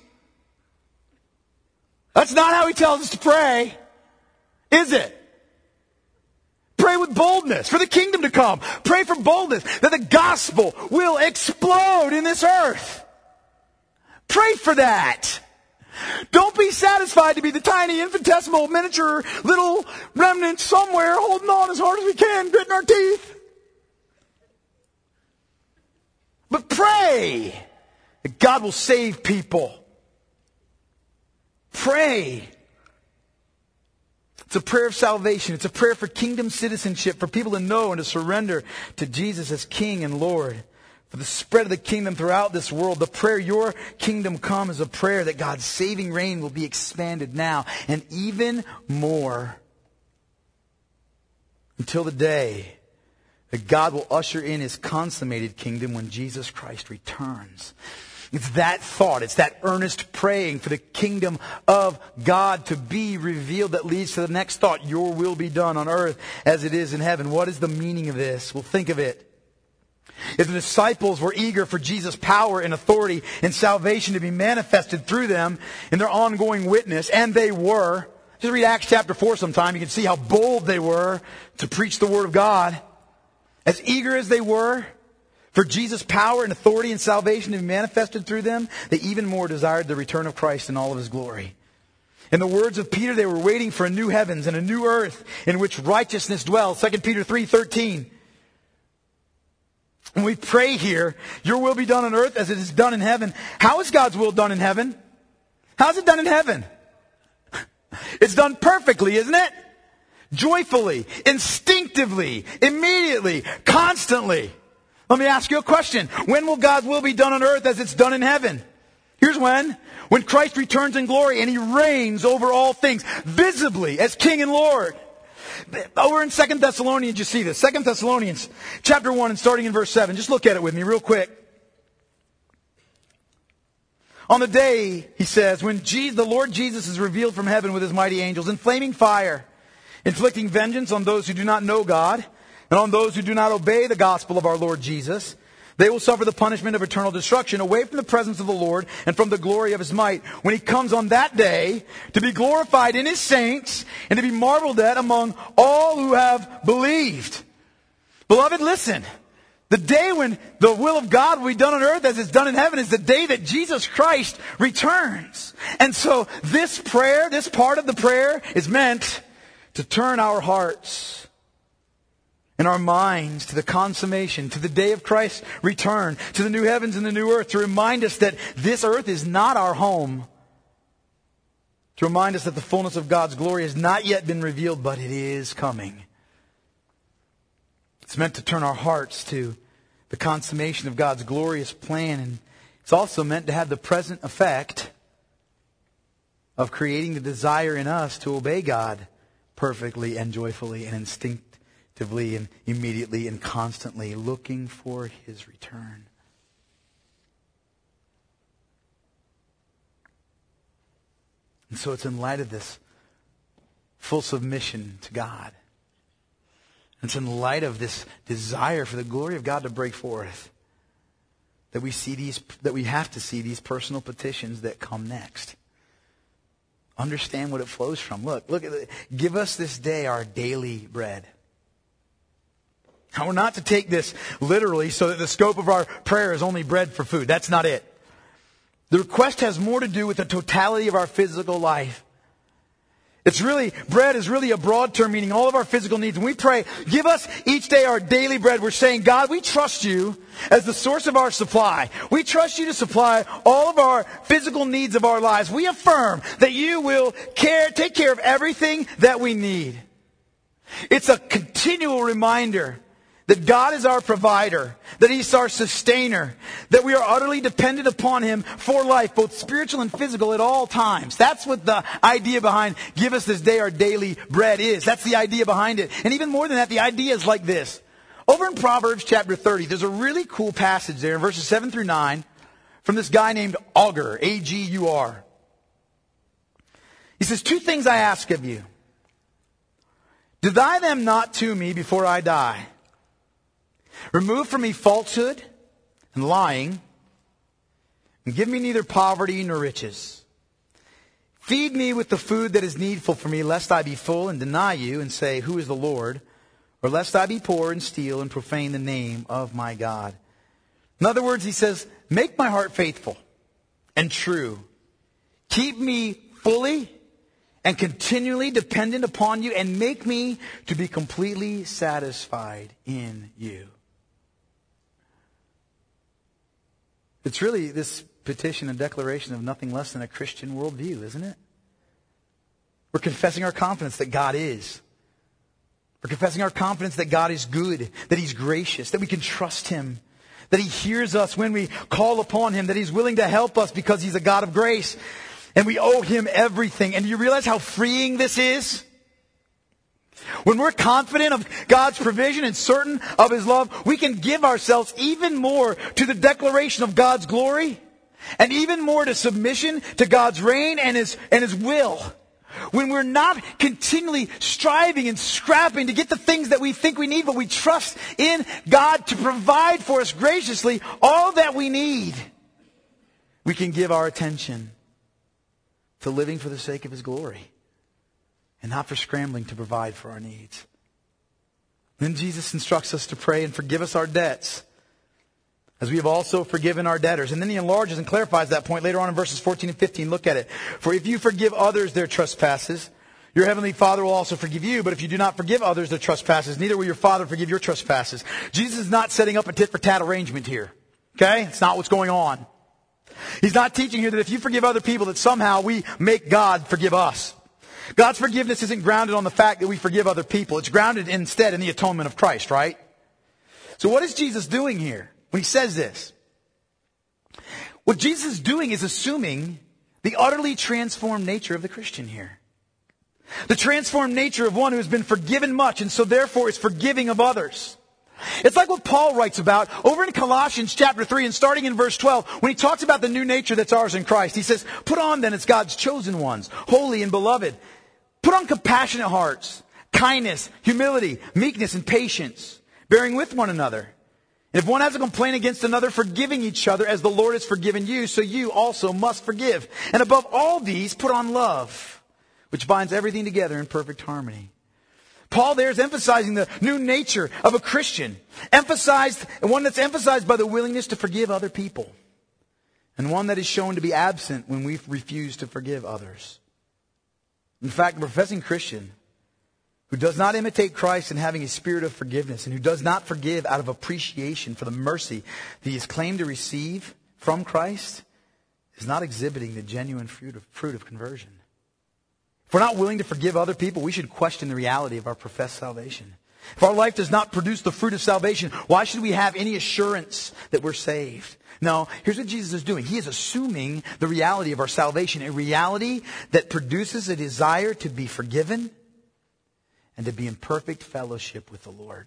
That's not how He tells us to pray. Is it? Pray with boldness for the kingdom to come. Pray for boldness that the gospel will explode in this earth. Pray for that. Don't be satisfied to be the tiny, infinitesimal, miniature, little remnant somewhere holding on as hard as we can, gritting our teeth. But pray that God will save people. Pray. It's a prayer of salvation. It's a prayer for kingdom citizenship, for people to know and to surrender to Jesus as King and Lord. For the spread of the kingdom throughout this world. The prayer, your kingdom come, is a prayer that God's saving reign will be expanded now and even more until the day that God will usher in His consummated kingdom when Jesus Christ returns. It's that thought, it's that earnest praying for the kingdom of God to be revealed that leads to the next thought. Your will be done on earth as it is in heaven. What is the meaning of this? Well, think of it. If the disciples were eager for Jesus' power and authority and salvation to be manifested through them in their ongoing witness, and they were, just read Acts chapter four sometime, you can see how bold they were to preach the Word of God. As eager as they were for Jesus' power and authority and salvation to be manifested through them, they even more desired the return of Christ in all of His glory. In the words of Peter, they were waiting for a new heavens and a new earth in which righteousness dwells. Second Peter three thirteen. When we pray here, your will be done on earth as it is done in heaven. How is God's will done in heaven? How is it done in heaven? It's done perfectly, isn't it? Joyfully, instinctively, immediately, constantly. Let me ask you a question. When will God's will be done on earth as it's done in heaven? Here's when. When Christ returns in glory and He reigns over all things visibly as King and Lord. Over in Second Thessalonians, you see this. Second Thessalonians chapter one and starting in verse seven. Just look at it with me real quick. On the day, he says, when Jesus, the Lord Jesus is revealed from heaven with His mighty angels in flaming fire, inflicting vengeance on those who do not know God, and on those who do not obey the gospel of our Lord Jesus, they will suffer the punishment of eternal destruction away from the presence of the Lord and from the glory of His might when He comes on that day to be glorified in His saints and to be marveled at among all who have believed. Beloved, listen. The day when the will of God will be done on earth as it's done in heaven is the day that Jesus Christ returns. And so this prayer, this part of the prayer is meant to turn our hearts and our minds to the consummation, to the day of Christ's return, to the new heavens and the new earth, to remind us that this earth is not our home. To remind us that the fullness of God's glory has not yet been revealed, but it is coming. It's meant to turn our hearts to the consummation of God's glorious plan. And it's also meant to have the present effect of creating the desire in us to obey God perfectly and joyfully and instinctively and immediately and constantly, looking for His return. And so it's in light of this full submission to God, it's in light of this desire for the glory of God to break forth, that we see these, that we have to see these personal petitions that come next. Understand what it flows from. Look, look at it. Give us this day our daily bread. Now, we're not to take this literally so that the scope of our prayer is only bread for food. That's not it. The request has more to do with the totality of our physical life. It's really, bread is really a broad term meaning all of our physical needs. When we pray, give us each day our daily bread, we're saying, God, we trust you as the source of our supply. We trust you to supply all of our physical needs of our lives. We affirm that you will care, take care of everything that we need. It's a continual reminder that God is our provider, that He's our sustainer, that we are utterly dependent upon Him for life, both spiritual and physical at all times. That's what the idea behind give us this day our daily bread is. That's the idea behind it. And even more than that, the idea is like this. Over in Proverbs chapter thirty, there's a really cool passage there in verses seven through nine from this guy named Agur, A G U R. He says, two things I ask of you. Deny them not to me before I die. Remove from me falsehood and lying, and give me neither poverty nor riches. Feed me with the food that is needful for me, lest I be full and deny you and say, who is the Lord? Or lest I be poor and steal and profane the name of my God. In other words, he says, make my heart faithful and true. Keep me fully and continually dependent upon you, and make me to be completely satisfied in you. It's really this petition and declaration of nothing less than a Christian worldview, isn't it? We're confessing our confidence that God is. We're confessing our confidence that God is good, that He's gracious, that we can trust Him, that He hears us when we call upon Him, that He's willing to help us because He's a God of grace, and we owe Him everything. And do you realize how freeing this is? When we're confident of God's provision and certain of His love, we can give ourselves even more to the declaration of God's glory, and even more to submission to God's reign and His, and His will. When we're not continually striving and scrapping to get the things that we think we need, but we trust in God to provide for us graciously all that we need, we can give our attention to living for the sake of His glory and not for scrambling to provide for our needs. Then Jesus instructs us to pray and forgive us our debts, as we have also forgiven our debtors. And then He enlarges and clarifies that point later on in verses fourteen and fifteen. Look at it. For if you forgive others their trespasses, your heavenly Father will also forgive you. But if you do not forgive others their trespasses, neither will your Father forgive your trespasses. Jesus is not setting up a tit-for-tat arrangement here. Okay? It's not what's going on. He's not teaching here that if you forgive other people, that somehow we make God forgive us. God's forgiveness isn't grounded on the fact that we forgive other people. It's grounded instead in the atonement of Christ, right? So what is Jesus doing here when He says this? What Jesus is doing is assuming the utterly transformed nature of the Christian here. The transformed nature of one who has been forgiven much and so therefore is forgiving of others. It's like what Paul writes about over in Colossians chapter three and starting in verse twelve when he talks about the new nature that's ours in Christ. He says, put on then as God's chosen ones, holy and beloved. Put on compassionate hearts, kindness, humility, meekness, and patience, bearing with one another. And if one has a complaint against another, forgiving each other as the Lord has forgiven you, so you also must forgive. And above all these, put on love, which binds everything together in perfect harmony. Paul there is emphasizing the new nature of a Christian, emphasized, one that's emphasized by the willingness to forgive other people, and one that is shown to be absent when we refuse to forgive others. In fact, a professing Christian who does not imitate Christ in having a spirit of forgiveness and who does not forgive out of appreciation for the mercy that he has claimed to receive from Christ is not exhibiting the genuine fruit of, fruit of conversion. If we're not willing to forgive other people, we should question the reality of our professed salvation. If our life does not produce the fruit of salvation, why should we have any assurance that we're saved? No, here's what Jesus is doing. He is assuming the reality of our salvation, a reality that produces a desire to be forgiven and to be in perfect fellowship with the Lord.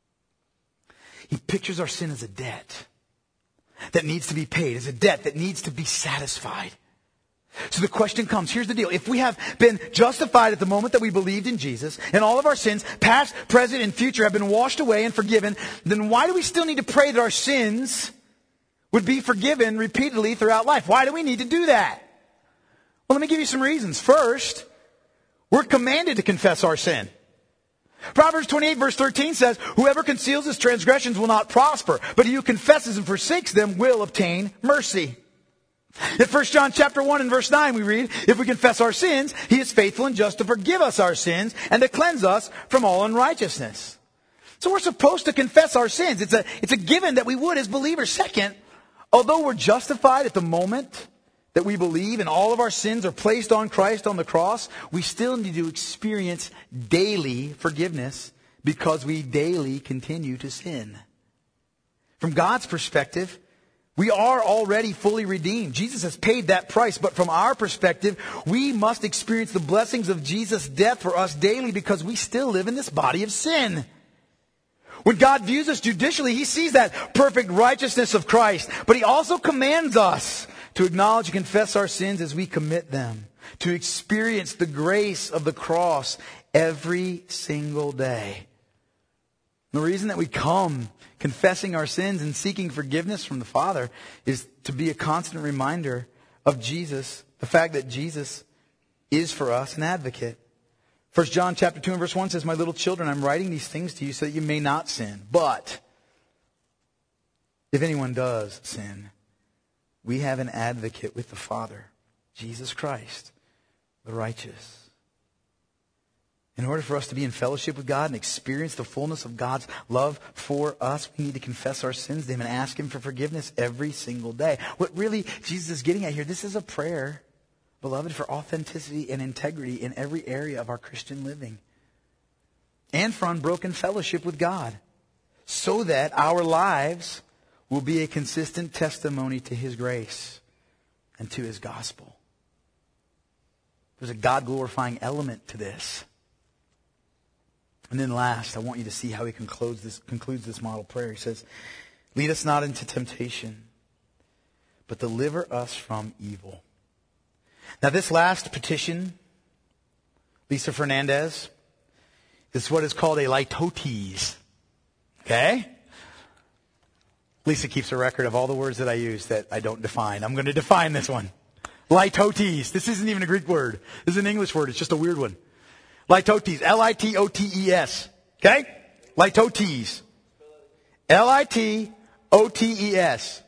He pictures our sin as a debt that needs to be paid, as a debt that needs to be satisfied. So the question comes, here's the deal. If we have been justified at the moment that we believed in Jesus, and all of our sins, past, present, and future, have been washed away and forgiven, then why do we still need to pray that our sins would be forgiven repeatedly throughout life? Why do we need to do that? Well, let me give you some reasons. First, we're commanded to confess our sin. Proverbs twenty-eight verse thirteen says, whoever conceals his transgressions will not prosper, but he who confesses and forsakes them will obtain mercy. In First John chapter one and verse nine we read, if we confess our sins, he is faithful and just to forgive us our sins and to cleanse us from all unrighteousness. So we're supposed to confess our sins. It's a, it's a given that we would as believers. Second, although we're justified at the moment that we believe and all of our sins are placed on Christ on the cross, we still need to experience daily forgiveness because we daily continue to sin. From God's perspective, we are already fully redeemed. Jesus has paid that price. But from our perspective, we must experience the blessings of Jesus' death for us daily because we still live in this body of sin. When God views us judicially, He sees that perfect righteousness of Christ. But He also commands us to acknowledge and confess our sins as we commit them. To experience the grace of the cross every single day. The reason that we come confessing our sins and seeking forgiveness from the Father is to be a constant reminder of Jesus, the fact that Jesus is for us an advocate. First John chapter two and verse one says, my little children, I'm writing these things to you so that you may not sin. But if anyone does sin, we have an advocate with the Father, Jesus Christ, the righteous. In order for us to be in fellowship with God and experience the fullness of God's love for us, we need to confess our sins to Him and ask Him for forgiveness every single day. What really Jesus is getting at here, this is a prayer, beloved, for authenticity and integrity in every area of our Christian living. And for unbroken fellowship with God. So that our lives will be a consistent testimony to His grace and to His gospel. There's a God-glorifying element to this. And then last, I want you to see how he concludes this, concludes this model prayer. He says, lead us not into temptation, but deliver us from evil. Now this last petition, Lisa Fernandez, is what is called a litotes. Okay? Lisa keeps a record of all the words that I use that I don't define. I'm going to define this one. Litotes. This isn't even a Greek word. This is an English word. It's just a weird one. Litotes. L I T O T E S. Okay? Litotes. L I T O T E S.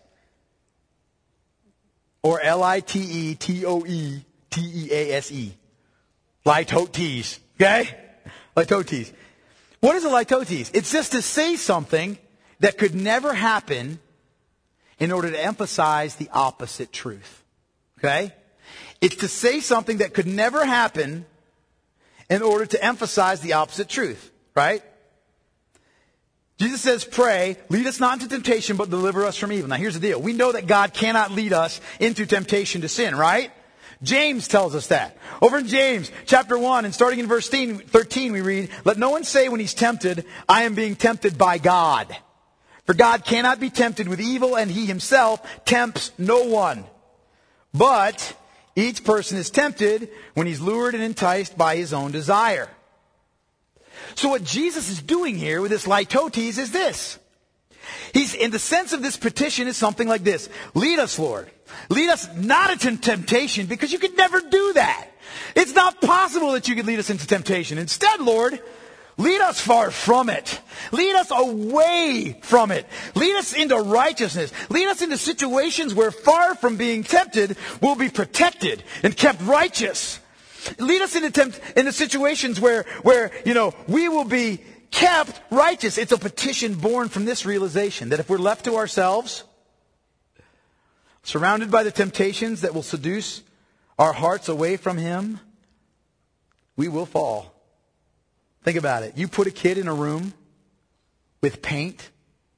Or L I T E T O E T E A S E. Litotes. Okay? Litotes. What is a litotes? It's just to say something that could never happen in order to emphasize the opposite truth. Okay? It's to say something that could never happen in order to emphasize the opposite truth. Right? Jesus says, pray, lead us not into temptation, but deliver us from evil. Now here's the deal. We know that God cannot lead us into temptation to sin, right? James tells us that. Over in James chapter one and starting in verse thirteen we read, let no one say when he's tempted, I am being tempted by God. For God cannot be tempted with evil, and He Himself tempts no one. But each person is tempted when he's lured and enticed by his own desire. So what Jesus is doing here with this litotes is this. He's, in the sense of this petition, is something like this. Lead us, Lord. Lead us not into temptation, because you could never do that. It's not possible that you could lead us into temptation. Instead, Lord, lead us far from it. Lead us away from it. Lead us into righteousness. Lead us into situations where, far from being tempted, we'll be protected and kept righteous. Lead us into, tempt, into situations where, where, you know, we will be kept righteous. It's a petition born from this realization that if we're left to ourselves, surrounded by the temptations that will seduce our hearts away from Him, we will fall. Think about it. You put a kid in a room with paint.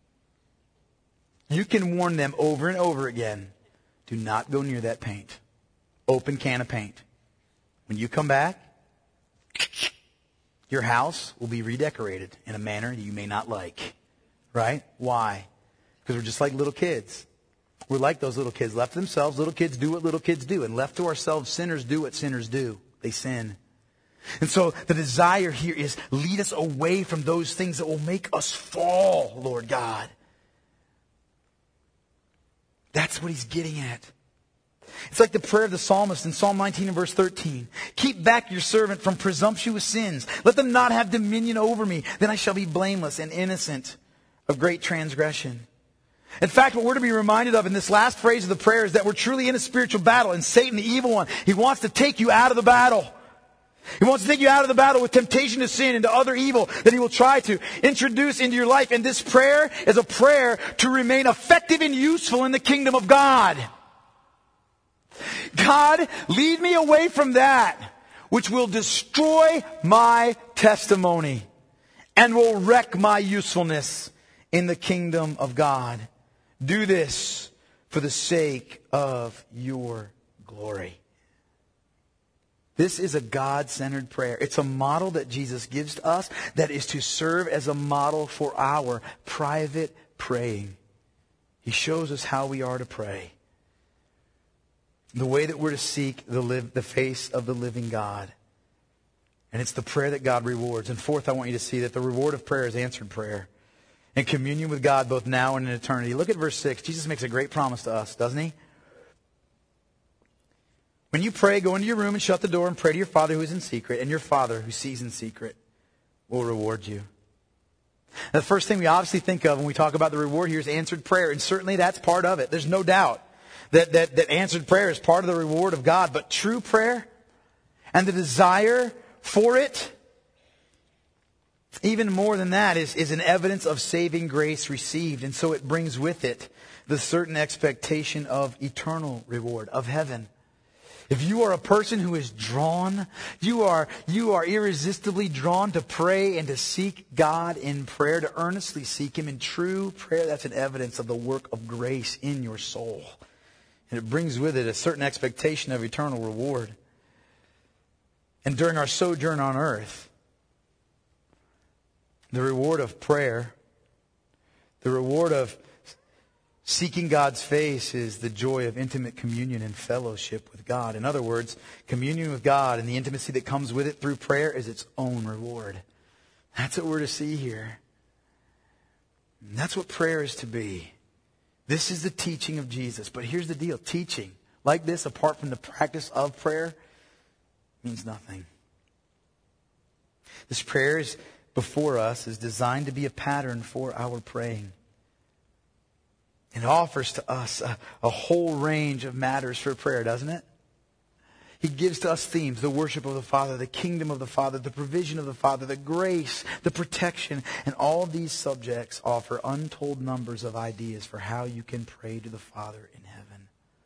You can warn them over and over again, do not go near that paint. Open can of paint. When you come back, your house will be redecorated in a manner you may not like. Right? Why? Because we're just like little kids. We're like those little kids. Left to themselves, little kids do what little kids do. And left to ourselves, sinners do what sinners do. They sin. And so the desire here is lead us away from those things that will make us fall, Lord God. That's what he's getting at. It's like the prayer of the psalmist in Psalm nineteen and verse thirteen. Keep back your servant from presumptuous sins. Let them not have dominion over me. Then I shall be blameless and innocent of great transgression. In fact, what we're to be reminded of in this last phrase of the prayer is that we're truly in a spiritual battle. And Satan, the evil one, he wants to take you out of the battle. He wants to take you out of the battle with temptation to sin and to other evil that he will try to introduce into your life. And this prayer is a prayer to remain effective and useful in the kingdom of God. God, lead me away from that which will destroy my testimony and will wreck my usefulness in the kingdom of God. Do this for the sake of your glory. This is a God-centered prayer. It's a model that Jesus gives to us that is to serve as a model for our private praying. He shows us how we are to pray. The way that we're to seek the, live, the face of the living God. And it's the prayer that God rewards. And fourth, I want you to see that the reward of prayer is answered prayer. And communion with God both now and in eternity. Look at verse six. Jesus makes a great promise to us, doesn't he? When you pray, go into your room and shut the door and pray to your Father who is in secret. And your Father who sees in secret will reward you. Now, the first thing we obviously think of when we talk about the reward here is answered prayer. And certainly that's part of it. There's no doubt that, that, that answered prayer is part of the reward of God. But true prayer and the desire for it, even more than that, is, is an evidence of saving grace received. And so it brings with it the certain expectation of eternal reward, of heaven. If you are a person who is drawn, you are, you are irresistibly drawn to pray and to seek God in prayer, to earnestly seek Him in true prayer, that's an evidence of the work of grace in your soul. And it brings with it a certain expectation of eternal reward. And during our sojourn on earth, the reward of prayer, the reward of seeking God's face is the joy of intimate communion and fellowship with God. In other words, communion with God and the intimacy that comes with it through prayer is its own reward. That's what we're to see here. And that's what prayer is to be. This is the teaching of Jesus. But here's the deal. Teaching like this, apart from the practice of prayer, means nothing. This prayer is before us is designed to be a pattern for our praying. It offers to us a, a whole range of matters for prayer, doesn't it? He gives to us themes: the worship of the Father, the kingdom of the Father, the provision of the Father, the grace, the protection. And all these subjects offer untold numbers of ideas for how you can pray to the Father in heaven.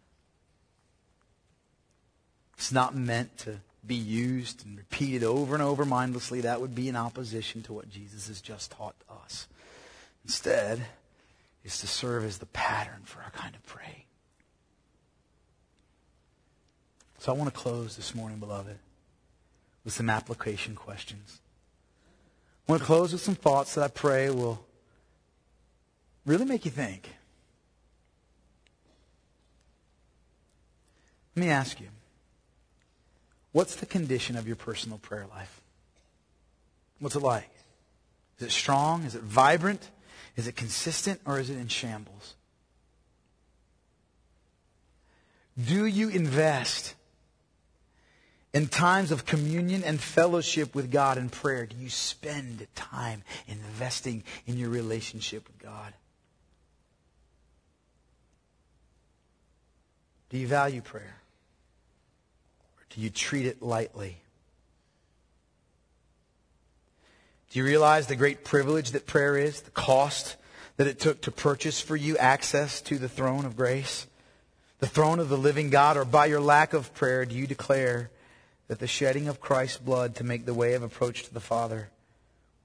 It's not meant to be used and repeated over and over mindlessly. That would be in opposition to what Jesus has just taught us. Instead, is to serve as the pattern for our kind of praying. So I want to close this morning, beloved, with some application questions. I want to close with some thoughts that I pray will really make you think. Let me ask you, what's the condition of your personal prayer life? What's it like? Is it strong? Is it vibrant? Is it consistent, or is it in shambles? Do you invest in times of communion and fellowship with God in prayer? Do you spend time investing in your relationship with God? Do you value prayer? Or do you treat it lightly? Do you realize the great privilege that prayer is? The cost that it took to purchase for you access to the throne of grace? The throne of the living God? Or by your lack of prayer, do you declare that the shedding of Christ's blood to make the way of approach to the Father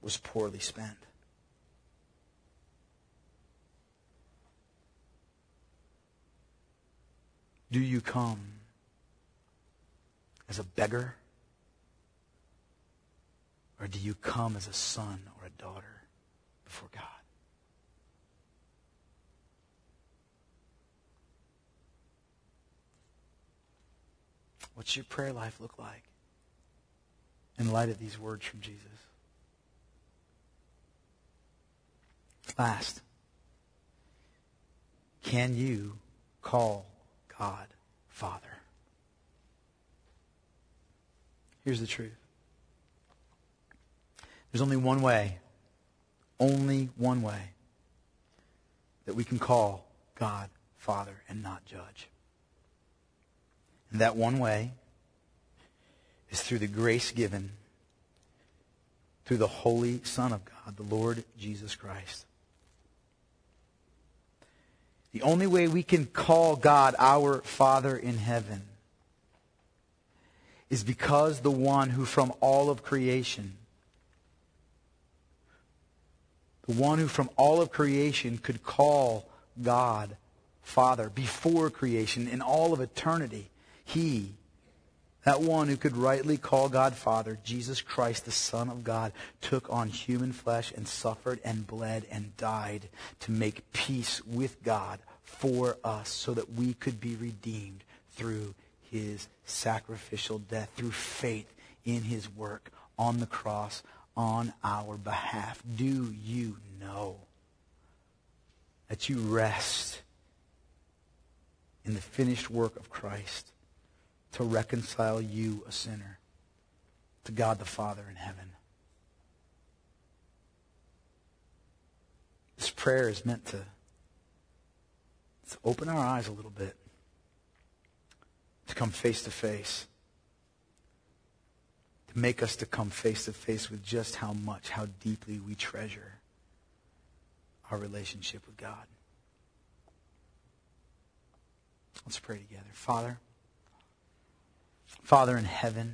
was poorly spent. Do you come as a beggar? Or do you come as a son or a daughter before God? What's your prayer life look like in light of these words from Jesus? Last, can you call God Father? Here's the truth. There's only one way, only one way that we can call God Father and not judge. And that one way is through the grace given through the Holy Son of God, the Lord Jesus Christ. The only way we can call God our Father in heaven is because the one who from all of creation, the one who from all of creation could call God Father before creation in all of eternity, He, that one who could rightly call God Father, Jesus Christ, the Son of God, took on human flesh and suffered and bled and died to make peace with God for us so that we could be redeemed through His sacrificial death, through faith in His work on the cross on our behalf. Do you know that you rest in the finished work of Christ to reconcile you, a sinner, to God the Father in heaven? This prayer is meant to, to open our eyes a little bit, to come face to face, to make us to come face to face with just how much, how deeply we treasure our relationship with God. Let's pray together. Father, Father in heaven,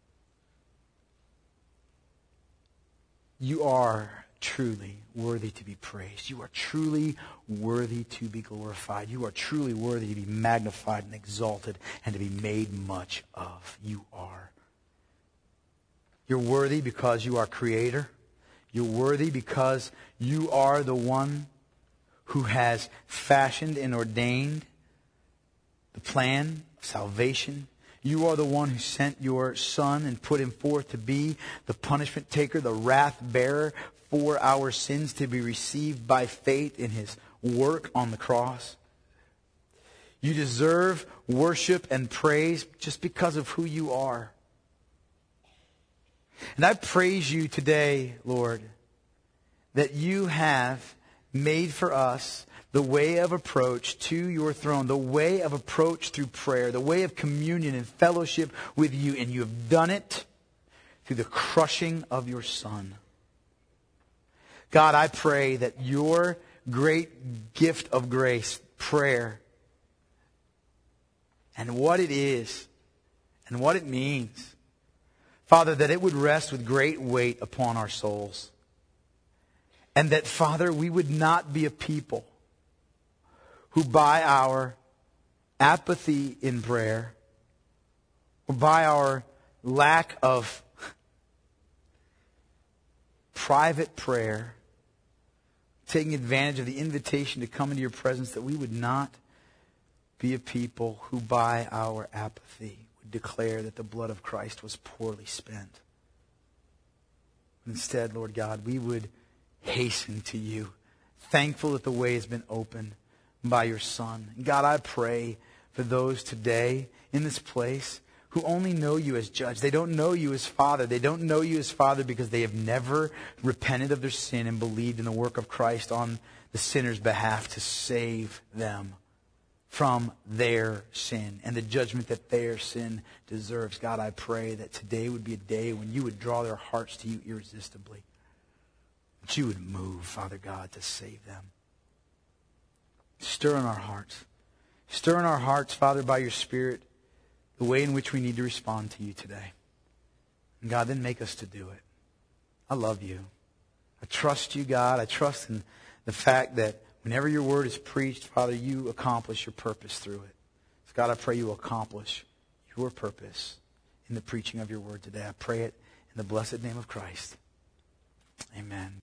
you are truly worthy to be praised. You are truly worthy to be glorified. You are truly worthy to be magnified and exalted and to be made much of. You are. You're worthy because you are Creator. You're worthy because you are the one who has fashioned and ordained the plan of salvation. You are the one who sent your Son and put Him forth to be the punishment taker, the wrath bearer for our sins, to be received by faith in His work on the cross. You deserve worship and praise just because of who you are. And I praise you today, Lord, that you have made for us the way of approach to your throne, the way of approach through prayer, the way of communion and fellowship with you. And you have done it through the crushing of your Son. God, I pray that your great gift of grace, prayer, and what it is and what it means, Father, that it would rest with great weight upon our souls. And that, Father, we would not be a people who by our apathy in prayer, or by our lack of private prayer, taking advantage of the invitation to come into your presence, that we would not be a people who by our apathy would declare that the blood of Christ was poorly spent. Instead, Lord God, we would hasten to you, thankful that the way has been opened by your Son. God, I pray for those today in this place who only know you as judge. They don't know you as Father. They don't know you as Father because they have never repented of their sin and believed in the work of Christ on the sinner's behalf to save them from their sin and the judgment that their sin deserves. God, I pray that today would be a day when you would draw their hearts to you irresistibly. That you would move, Father God, to save them. Stir in our hearts. Stir in our hearts, Father, by your Spirit, the way in which we need to respond to you today. And God, then make us to do it. I love you. I trust you, God. I trust in the fact that whenever your word is preached, Father, you accomplish your purpose through it. So God, I pray you will accomplish your purpose in the preaching of your word today. I pray it in the blessed name of Christ. Amen.